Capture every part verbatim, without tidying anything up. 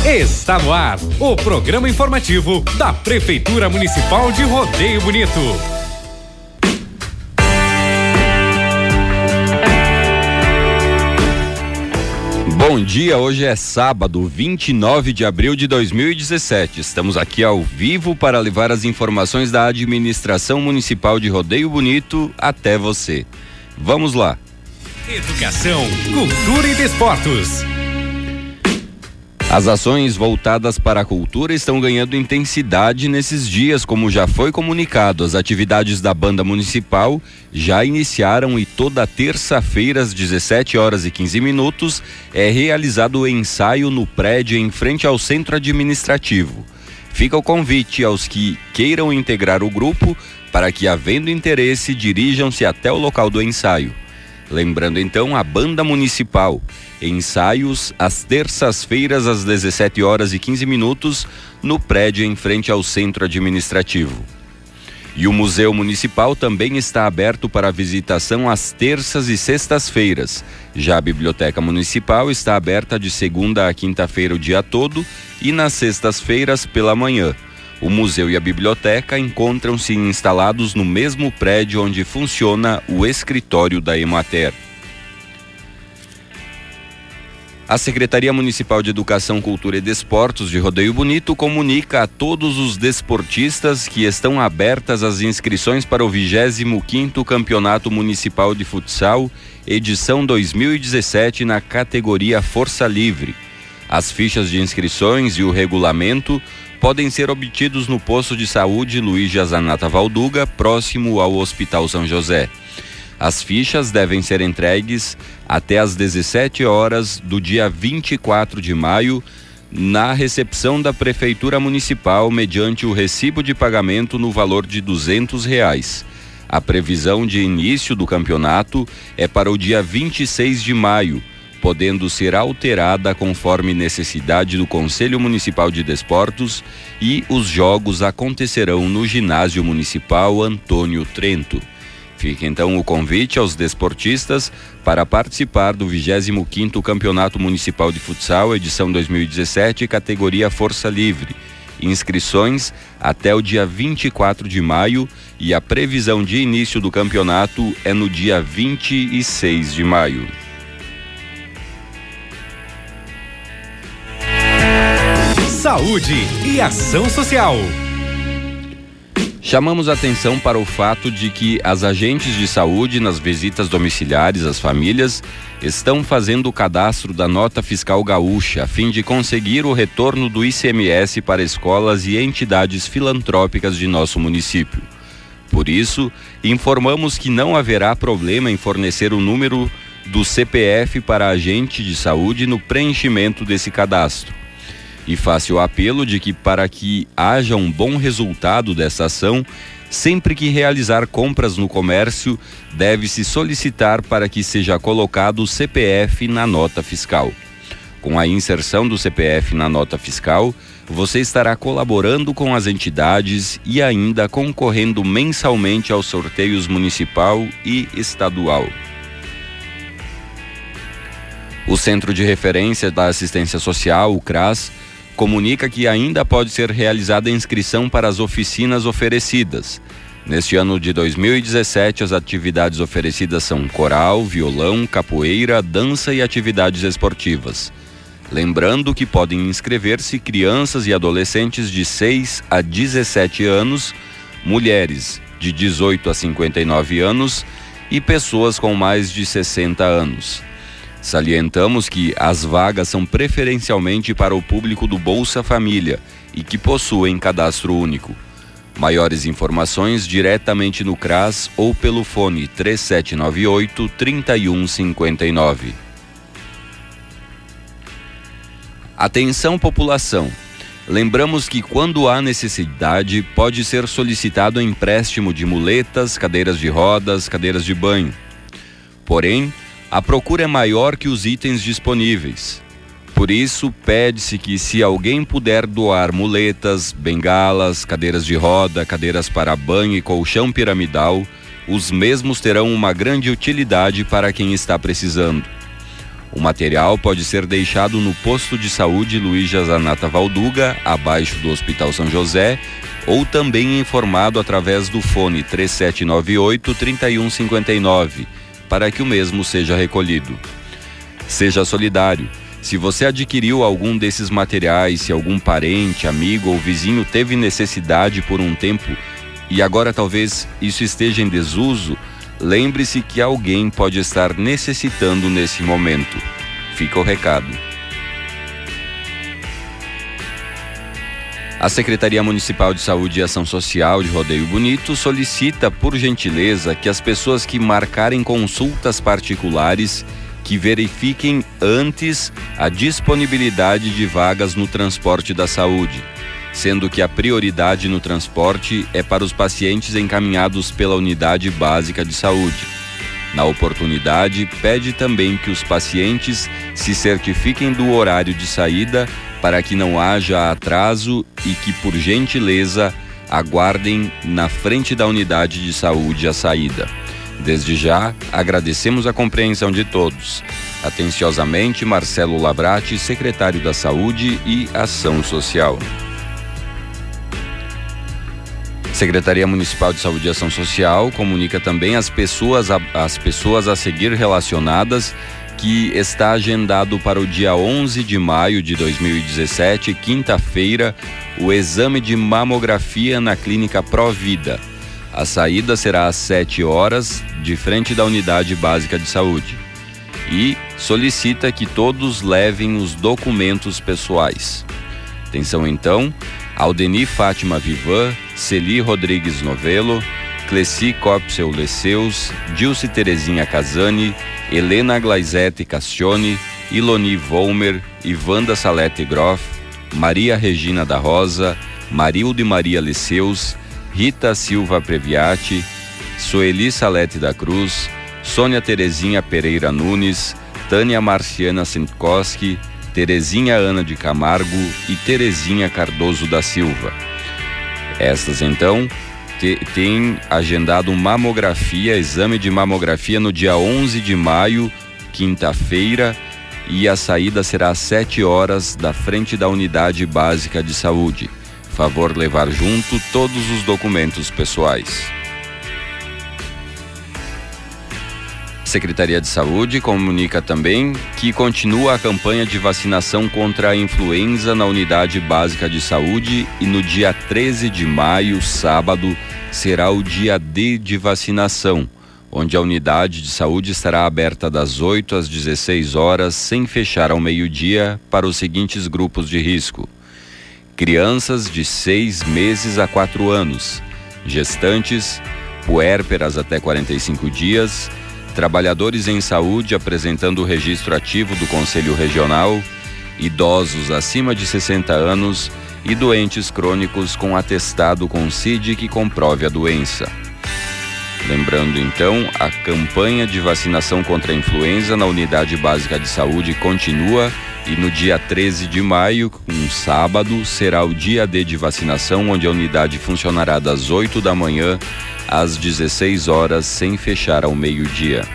Está no ar o programa informativo da Prefeitura Municipal de Rodeio Bonito. Bom dia, hoje é sábado, vinte e nove de abril de dois mil e dezessete. Estamos aqui ao vivo para levar as informações da Administração Municipal de Rodeio Bonito até você. Vamos lá. Educação, cultura e desportos. As ações voltadas para a cultura estão ganhando intensidade nesses dias, como já foi comunicado. As atividades da Banda Municipal já iniciaram e toda terça-feira, às dezessete horas e quinze minutos, é realizado o ensaio no prédio em frente ao Centro Administrativo. Fica o convite aos que queiram integrar o grupo para que, havendo interesse, dirijam-se até o local do ensaio. Lembrando então, a Banda Municipal, ensaios às terças-feiras às dezessete horas e quinze minutos no prédio em frente ao Centro Administrativo. E o Museu Municipal também está aberto para visitação às terças e sextas-feiras. Já a Biblioteca Municipal está aberta de segunda a quinta-feira o dia todo e nas sextas-feiras pela manhã. O museu e a biblioteca encontram-se instalados no mesmo prédio onde funciona o escritório da Emater. A Secretaria Municipal de Educação, Cultura e Desportos de Rodeio Bonito comunica a todos os desportistas que estão abertas as inscrições para o vigésimo quinto Campeonato Municipal de Futsal, edição dois mil e dezessete, na categoria Força Livre. As fichas de inscrições e o regulamento podem ser obtidos no posto de saúde Luiz Zanata Valduga, próximo ao Hospital São José. As fichas devem ser entregues até às dezessete horas do dia vinte e quatro de maio na recepção da Prefeitura Municipal, mediante o recibo de pagamento no valor de duzentos reais. A previsão de início do campeonato é para o dia vinte e seis de maio, podendo ser alterada conforme necessidade do Conselho Municipal de Desportos, e os jogos acontecerão no Ginásio Municipal Antônio Trento. Fica então o convite aos desportistas para participar do vigésimo quinto Campeonato Municipal de Futsal, edição dois mil e dezessete, categoria Força Livre. Inscrições até o dia vinte e quatro de maio e a previsão de início do campeonato é no dia vinte e seis de maio. Saúde e ação social. Chamamos atenção para o fato de que as agentes de saúde, nas visitas domiciliares às famílias, estão fazendo o cadastro da nota fiscal gaúcha, a fim de conseguir o retorno do I C M S para escolas e entidades filantrópicas de nosso município. Por isso, informamos que não haverá problema em fornecer o número do C P F para a agente de saúde no preenchimento desse cadastro. E faço o apelo de que, para que haja um bom resultado dessa ação, sempre que realizar compras no comércio, deve-se solicitar para que seja colocado o C P F na nota fiscal. Com a inserção do C P F na nota fiscal, você estará colaborando com as entidades e ainda concorrendo mensalmente aos sorteios municipal e estadual. O Centro de Referência da Assistência Social, o CRAS, comunica que ainda pode ser realizada a inscrição para as oficinas oferecidas. Neste ano de dois mil e dezessete, as atividades oferecidas são coral, violão, capoeira, dança e atividades esportivas. Lembrando que podem inscrever-se crianças e adolescentes de seis a dezessete anos, mulheres de dezoito a cinquenta e nove anos e pessoas com mais de sessenta anos. Salientamos que as vagas são preferencialmente para o público do Bolsa Família e que possuem cadastro único. Maiores informações diretamente no CRAS ou pelo fone três sete nove oito, três um cinco nove. Atenção, população! Lembramos que, quando há necessidade, pode ser solicitado empréstimo de muletas, cadeiras de rodas, cadeiras de banho. Porém, a procura é maior que os itens disponíveis. Por isso, pede-se que, se alguém puder doar muletas, bengalas, cadeiras de roda, cadeiras para banho e colchão piramidal, os mesmos terão uma grande utilidade para quem está precisando. O material pode ser deixado no posto de saúde Luiz Zanata Valduga, abaixo do Hospital São José, ou também informado através do fone três sete nove oito, três um cinco nove, para que o mesmo seja recolhido. Seja solidário. Se você adquiriu algum desses materiais, se algum parente, amigo ou vizinho teve necessidade por um tempo e agora talvez isso esteja em desuso, lembre-se que alguém pode estar necessitando nesse momento. Fica o recado. A Secretaria Municipal de Saúde e Ação Social de Rodeio Bonito solicita, por gentileza, que as pessoas que marcarem consultas particulares que verifiquem antes a disponibilidade de vagas no transporte da saúde, sendo que a prioridade no transporte é para os pacientes encaminhados pela Unidade Básica de Saúde. Na oportunidade, pede também que os pacientes se certifiquem do horário de saída para que não haja atraso e que, por gentileza, aguardem na frente da unidade de saúde a saída. Desde já, agradecemos a compreensão de todos. Atenciosamente, Marcelo Labrati, secretário da Saúde e Ação Social. Secretaria Municipal de Saúde e Ação Social comunica também às pessoas a, às pessoas a seguir relacionadas que está agendado para o dia onze de maio de dois mil e dezessete, quinta-feira, o exame de mamografia na Clínica Provida. A saída será às sete horas, de frente da Unidade Básica de Saúde. E solicita que todos levem os documentos pessoais. Atenção então, Aldeni Fátima Vivan, Celi Rodrigues Novelo, Cleci Copsel Leceus, Dilce Terezinha Casani, Helena Glaizete Castione, Iloni Volmer, Ivanda Salete Groff, Maria Regina da Rosa, Marilde Maria Leceus, Rita Silva Previati, Sueli Salete da Cruz, Sônia Terezinha Pereira Nunes, Tânia Marciana Sentkoski, Terezinha Ana de Camargo e Terezinha Cardoso da Silva. Estas então te, têm agendado mamografia, exame de mamografia no dia onze de maio, quinta-feira, e a saída será às sete horas da frente da Unidade Básica de Saúde. Favor levar junto todos os documentos pessoais. Secretaria de Saúde comunica também que continua a campanha de vacinação contra a influenza na Unidade Básica de Saúde e no dia treze de maio, sábado, será o dia D de vacinação, onde a unidade de saúde estará aberta das oito às dezesseis horas, sem fechar ao meio-dia, para os seguintes grupos de risco: crianças de seis meses a quatro anos, gestantes, puérperas até quarenta e cinco dias, trabalhadores em saúde apresentando o registro ativo do Conselho Regional, idosos acima de sessenta anos e doentes crônicos com atestado com C I D que comprove a doença. Lembrando então, a campanha de vacinação contra a influenza na Unidade Básica de Saúde continua e no dia treze de maio, um sábado, será o dia D de vacinação, onde a unidade funcionará das oito da manhã às dezesseis horas, sem fechar ao meio-dia.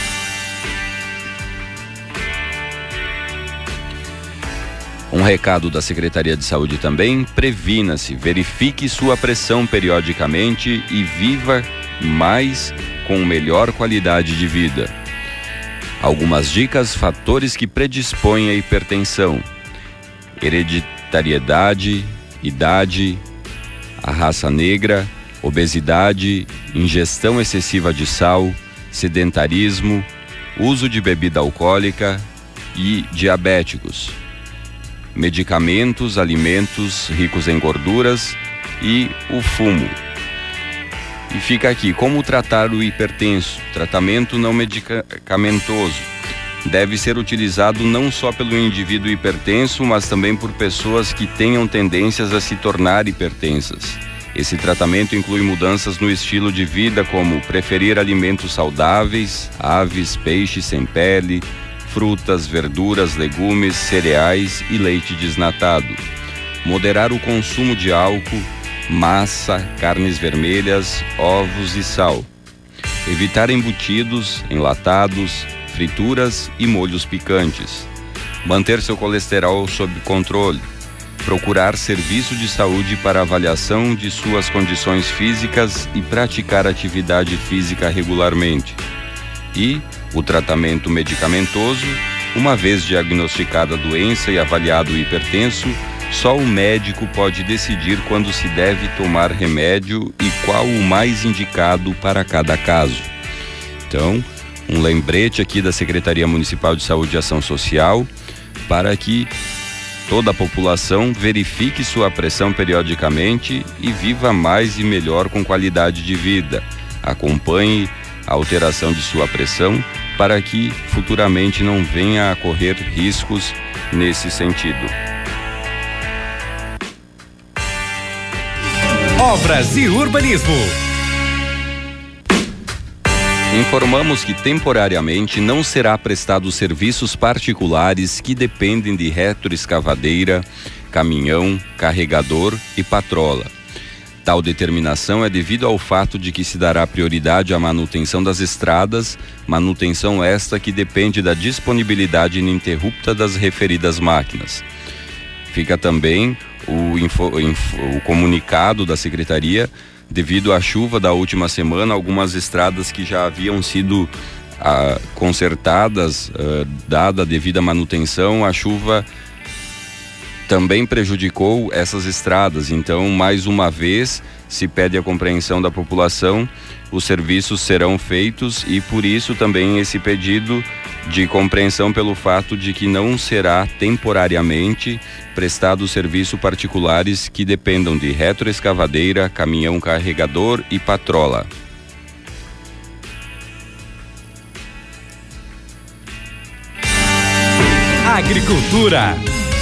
Um recado da Secretaria de Saúde também: previna-se, verifique sua pressão periodicamente e viva mais com melhor qualidade de vida. Algumas dicas: fatores que predispõem à hipertensão: hereditariedade, idade, a raça negra, obesidade, ingestão excessiva de sal, sedentarismo, uso de bebida alcoólica e diabéticos, medicamentos, alimentos ricos em gorduras e o fumo. E fica aqui, como tratar o hipertenso? Tratamento não medicamentoso. Deve ser utilizado não só pelo indivíduo hipertenso, mas também por pessoas que tenham tendências a se tornar hipertensas. Esse tratamento inclui mudanças no estilo de vida, como preferir alimentos saudáveis, aves, peixes sem pele, frutas, verduras, legumes, cereais e leite desnatado. Moderar o consumo de álcool, massa, carnes vermelhas, ovos e sal. Evitar embutidos, enlatados, frituras e molhos picantes. Manter seu colesterol sob controle. Procurar serviço de saúde para avaliação de suas condições físicas e praticar atividade física regularmente. E o tratamento medicamentoso, uma vez diagnosticada a doença e avaliado o hipertenso, só o médico pode decidir quando se deve tomar remédio e qual o mais indicado para cada caso. Então, um lembrete aqui da Secretaria Municipal de Saúde e Ação Social para que toda a população verifique sua pressão periodicamente e viva mais e melhor com qualidade de vida. Acompanhe a alteração de sua pressão para que futuramente não venha a correr riscos nesse sentido. Obras e urbanismo. Informamos que temporariamente não será prestado serviços particulares que dependem de retroescavadeira, caminhão, carregador e patrola. Tal determinação é devido ao fato de que se dará prioridade à manutenção das estradas, manutenção esta que depende da disponibilidade ininterrupta das referidas máquinas. Fica também o, info, info, o comunicado da Secretaria. Devido à chuva da última semana, algumas estradas que já haviam sido ah, consertadas, ah, dada a devida manutenção, a chuva também prejudicou essas estradas. Então, mais uma vez, se pede a compreensão da população, os serviços serão feitos e por isso também esse pedido de compreensão pelo fato de que não será temporariamente prestado serviço particulares que dependam de retroescavadeira, caminhão carregador e patrola. Agricultura.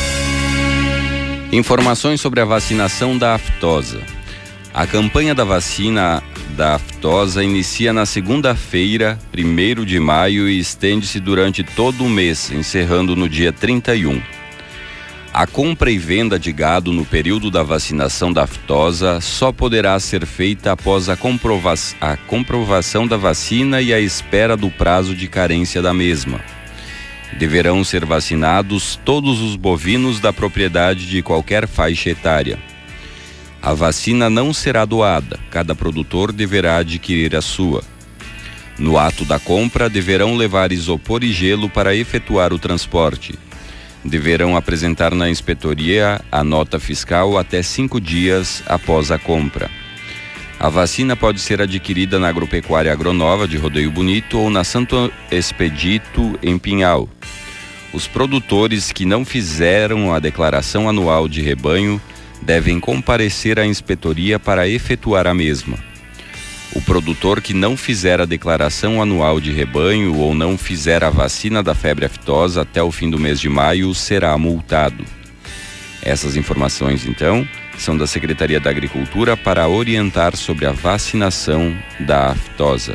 Informações sobre a vacinação da aftosa. A campanha da vacina da aftosa inicia na segunda-feira, primeiro de maio, e estende-se durante todo o mês, encerrando no dia trinta e um. A compra e venda de gado no período da vacinação da aftosa só poderá ser feita após a, comprova- a comprovação da vacina e a espera do prazo de carência da mesma. Deverão ser vacinados todos os bovinos da propriedade de qualquer faixa etária. A vacina não será doada, cada produtor deverá adquirir a sua. No ato da compra, deverão levar isopor e gelo para efetuar o transporte. Deverão apresentar na inspetoria a nota fiscal até cinco dias após a compra. A vacina pode ser adquirida na Agropecuária Agronova de Rodeio Bonito ou na Santo Expedito, em Pinhal. Os produtores que não fizeram a declaração anual de rebanho devem comparecer à inspetoria para efetuar a mesma. O produtor que não fizer a declaração anual de rebanho ou não fizer a vacina da febre aftosa até o fim do mês de maio será multado. Essas informações, então, são da Secretaria da Agricultura para orientar sobre a vacinação da aftosa.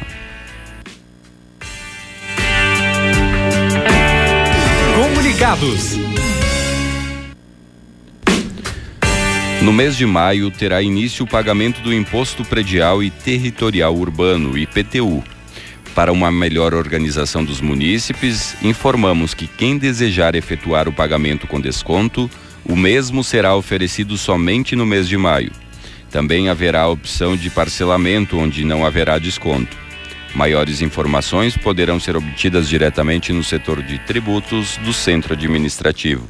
Comunicados. No mês de maio, terá início o pagamento do Imposto Predial e Territorial Urbano, I P T U. Para uma melhor organização dos munícipes, informamos que quem desejar efetuar o pagamento com desconto, o mesmo será oferecido somente no mês de maio. Também haverá a opção de parcelamento, onde não haverá desconto. Maiores informações poderão ser obtidas diretamente no setor de tributos do Centro Administrativo.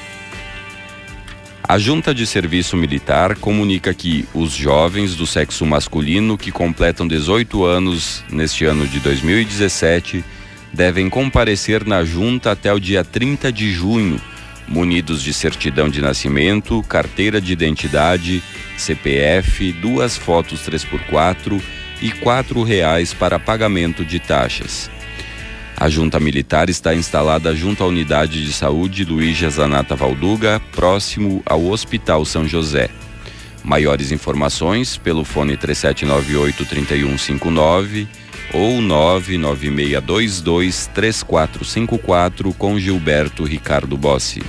A Junta de Serviço Militar comunica que os jovens do sexo masculino que completam dezoito anos neste ano de dois mil e dezessete devem comparecer na Junta até o dia trinta de junho, munidos de certidão de nascimento, carteira de identidade, C P F, duas fotos três por quatro e quatro reais para pagamento de taxas. A Junta Militar está instalada junto à Unidade de Saúde Luiz Zanata Valduga, próximo ao Hospital São José. Maiores informações pelo fone três sete nove oito, três um cinco nove ou nove nove seis dois dois, três quatro cinco quatro com Gilberto Ricardo Bossi.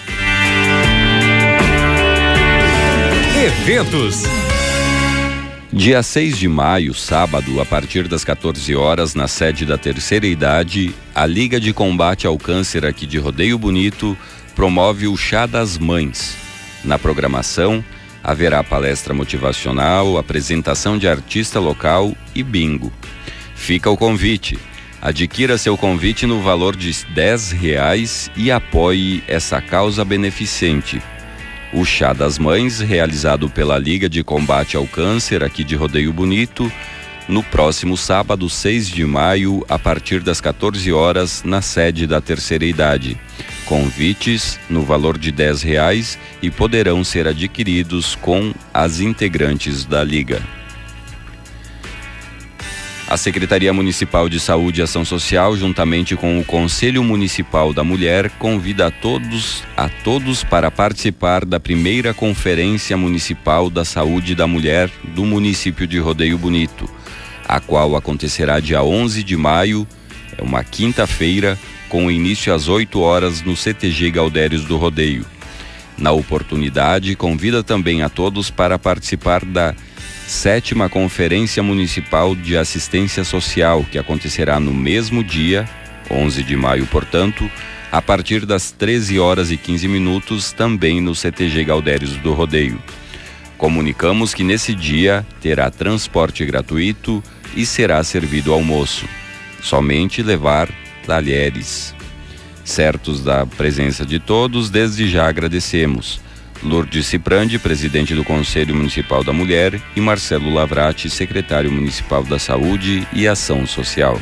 Eventos. Dia seis de maio, sábado, a partir das quatorze horas, na sede da Terceira Idade, a Liga de Combate ao Câncer aqui de Rodeio Bonito promove o Chá das Mães. Na programação, haverá palestra motivacional, apresentação de artista local e bingo. Fica o convite. Adquira seu convite no valor de dez reais e apoie essa causa beneficente. O Chá das Mães, realizado pela Liga de Combate ao Câncer aqui de Rodeio Bonito, no próximo sábado, seis de maio, a partir das quatorze horas, na sede da Terceira Idade. Convites no valor de dez reais e poderão ser adquiridos com as integrantes da Liga. A Secretaria Municipal de Saúde e Ação Social, juntamente com o Conselho Municipal da Mulher, convida a todos, a todos para participar da primeira Conferência Municipal da Saúde da Mulher do município de Rodeio Bonito, a qual acontecerá dia onze de maio, é uma quinta-feira, com início às oito horas no C T G Gaudérios do Rodeio. Na oportunidade, convida também a todos para participar da sétima Conferência Municipal de Assistência Social, que acontecerá no mesmo dia, onze de maio, portanto, a partir das treze horas e quinze minutos, também no C T G Gaudérios do Rodeio. Comunicamos que nesse dia terá transporte gratuito e será servido almoço. Somente levar talheres. Certos da presença de todos, desde já agradecemos. Lourdes Ciprandi, presidente do Conselho Municipal da Mulher, e Marcelo Lavrati, secretário municipal da Saúde e Ação Social.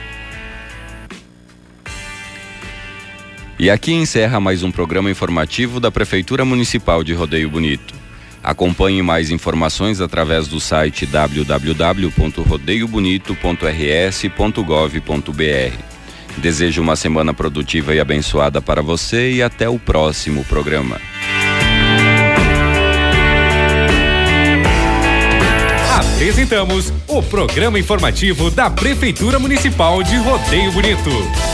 E aqui encerra mais um programa informativo da Prefeitura Municipal de Rodeio Bonito. Acompanhe mais informações através do site w w w ponto rodeio bonito ponto r s ponto gov ponto b r. Desejo uma semana produtiva e abençoada para você e até o próximo programa. Apresentamos o programa informativo da Prefeitura Municipal de Rodeio Bonito.